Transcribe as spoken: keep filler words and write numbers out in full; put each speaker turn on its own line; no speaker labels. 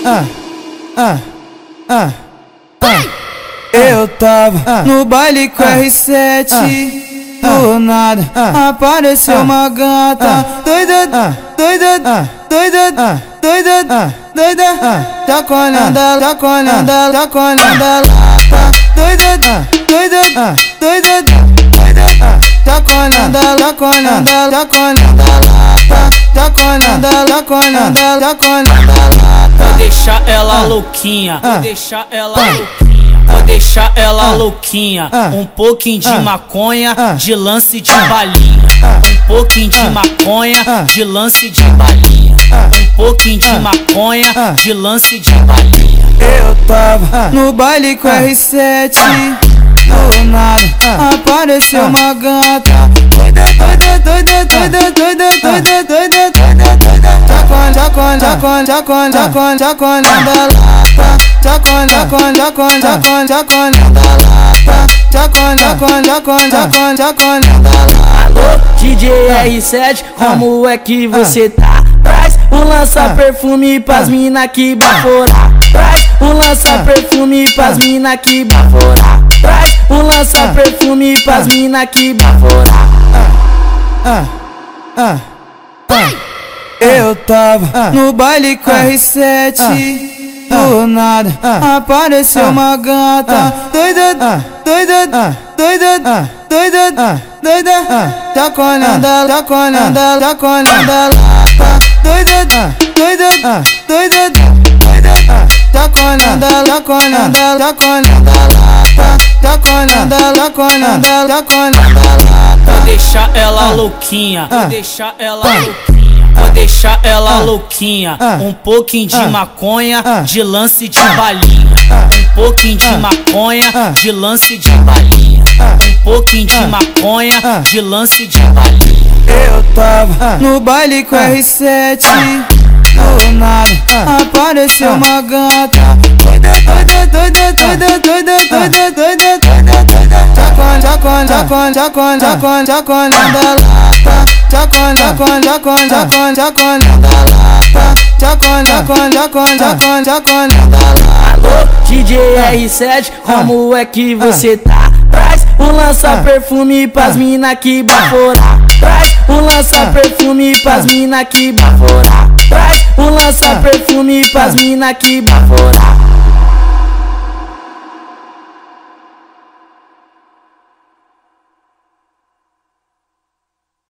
ah, ah, ah, ah. Eu tava no baile com R sete. Do nada apareceu uma gata doida, doida, doida, doida, doida. Tá colhendo ela, tá colhendo ela, tá colhendo ela. Doida, doida, doida, doida. Tá colhendo ela, tá colhendo ela, tá colhendo ela. Tá colhendo ela, tá colhendo ela, tá colhendo ela.
Vou deixar ela louquinha, vou deixar ela louquinha. Vou deixar ela louquinha, um pouquinho de maconha, de lance de balinha. Um pouquinho de maconha, de lance de balinha. Um pouquinho de maconha, de lance de balinha.
Eu tava no baile com R sete. Do nada apareceu uma gata doida, doida, doida, doida, doida, doida, doida, doida. Tá colhendo, tá colhendo, tá colhendo, tá colhendo, tá colhendo ela. Tá colhendo, tá colhendo, tá colhendo, tá colhendo, tá colhendo ela. Tá colhendo, tá colhendo, tá colhendo, tá colhendo, tá colhendo ela.
Alô, D J R sete, como é que você tá? Traz um lança-perfume pras mina que baforar. Traz um lança-perfume pras mina que baforar. Traz um lança-perfume pras mina que baforar.
Ah, ah, ah. Eu tava no baile com R sete. Do nada apareceu uma gata doida, doida, doida, doida, doida. Tá colhendo ela, tá colhendo ela, tá colhendo ela. Doida, doida, doida, doida. Tá colhendo ela, tá colhendo ela, tá colhendo ela. Tá colhendo ela, tá colhendo ela, tá colhendo ela.
Vou deixar ela louquinha, vou deixar ela louquinha. Vou deixar ela louquinha, um pouquinho de maconha, de lance de balinha. Um pouquinho de maconha, de lance de balinha. Um pouquinho de maconha, de lance de balinha.
Eu tava no baile com R sete. Do nada apareceu uma gata doida, doida, doida, doida, doida, doida, doida, doida. Tá colhendo, tá colhendo, tá colhendo, tá colhendo, tá colhendo, tá colhendo ela. Tá colhendo, tá colhendo, tá colhendo, tá colhendo, tá colhendo ela. Tá colhendo, tá colhendo, tá colhendo, tá colhendo, tá colhendo ela.
Alô, D J R sete, como é que você tá? Traz um lança-perfume pras mina que baforar. Traz um lança-perfume pras mina que baforar. Traz um lança-perfume pras mina que baforar.